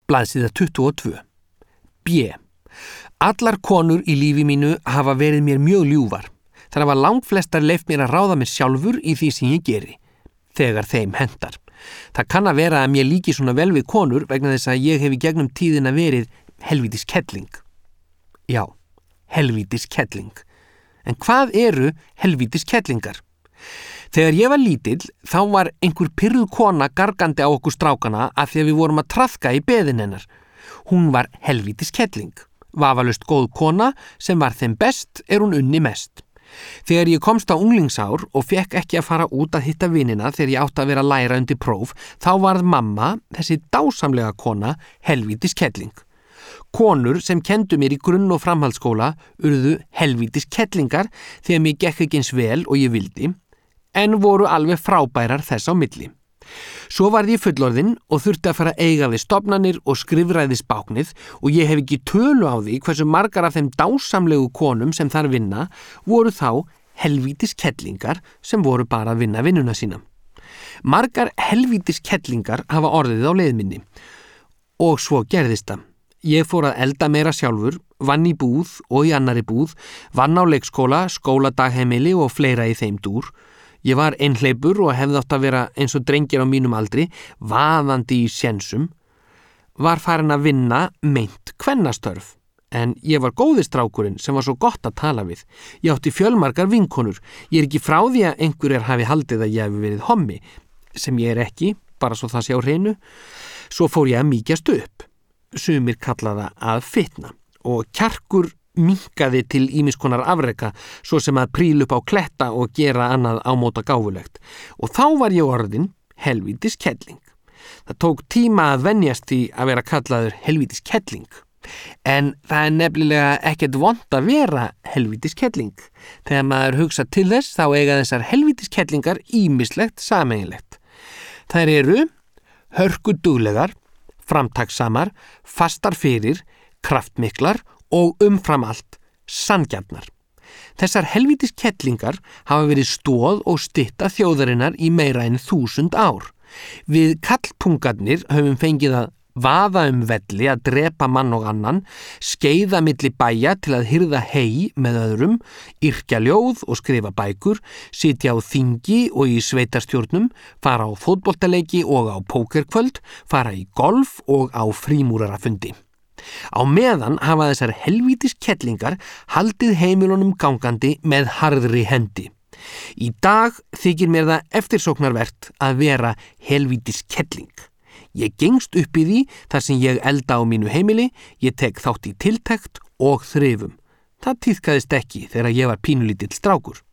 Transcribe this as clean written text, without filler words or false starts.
Blaðsíða 22. B. Allar konur í lífi mínu hafa verið mér mjög ljúfar. Þær hafa langflestar leyft mér að ráða mig sjálfur í því sem ég geri, þegar þeim hentar. Það kann að vera að mér líki svona vel við konur vegna þess að ég hef í gegnum tíðina verið helvítis kettling. Já, helvítis kettling. En hvað eru helvítis kettlingar? Þegar ég var lítill, þá var einhver pirruð kona gargandi á okkur strákana af því að við vorum að traðka í beðin hennar. Hún var helvítis kettling. Vafalaust góð kona sem var þeim best hún unni mest. Þegar ég komst á unglingsár og fekk ekki að fara út að hitta vinina þegar ég átti að vera að læra undir próf, þá varð mamma, þessi dásamlega kona, helvítis kettling. Konur sem kendu mér í grunn- og framhaldsskóla urðu helvítis kettlingar þegar mér gekk ekki eins vel og ég vildi, en voru alveg frábærar þess á milli. Svo varð ég fullorðinn og þurfti að fara að eiga við stofnanir og skrifræðisbáknið og ég hef ekki tölu á því hversu margar af þeim dásamlegu konum sem þar vinna voru þá helvítis kettlingar sem voru bara að vinna vinnuna sína. Margar helvítis kettlingar hafa orðið á leið minni. Og svo gerðist það. Ég fór að elda meira sjálfur, vann í búð og í annari búð, vann á leikskóla, skóladagheimili og fleira í þeim dúr. Ég var einhleypur og hefði átt að vera eins og drengir á mínum aldri, vaðandi í sénsum. Var farin að vinna meint kvennastörf, en ég var góði strákurinn sem var svo gott að tala við. Ég átti fjölmargar vinkonur. Ég ekki frá því að einhverjar hafi haldið að ég hafi verið hommi, sem ég ekki, bara svo það sé á hreinu. Svo fór ég að mýkjast upp. Sumir kallaða að fitna og kjarkur minnkaði til ýmiss konar afreka, svo sem að príla upp á kletta og gera annað ámóta gáfulegt. Og þá var ég orðin helvítis kettling. Það tók tíma að venjast því að vera kallaður helvítis kettling. En það nefnilega ekkert vont að vera helvítis kettling. Þegar maður hugsa til þess, þá eiga þessar helvítis kettlingar ýmislegt sameiginlegt. Þær eru hörkuduglegar, framtakssamar, fastar fyrir, kraftmiklar og umfram allt sanngjarnar. Þessar helvítis kettlingar hafa verið stoð og stytta þjóðarinnar í meira en 1000 ár. Við kallpungarnir höfum fengið að vaða velli að drepa mann og annan, skeiða milli bæja til að hirða hey með öðrum, yrkja ljóð og skrifa bækur, sitja á þingi og í sveitarstjórnum, fara á fótboltaleiki og á pókerkvöld, fara í golf og á frímúrarafundi. Á meðan hafa þessar helvítis kettlingar haldið heimilunum gangandi með harðri hendi. Í dag þykir mér það eftirsóknarvert að vera helvítis kettling. Ég gengst upp í því þar sem ég elda á mínu heimili, ég tek þátt í tiltekt og þrifum. Það tíðkaðist ekki þegar ég var pínulítill strákur.